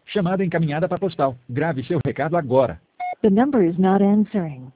Chamada encaminhada para postal. Grave seu recado agora. The number is not answering.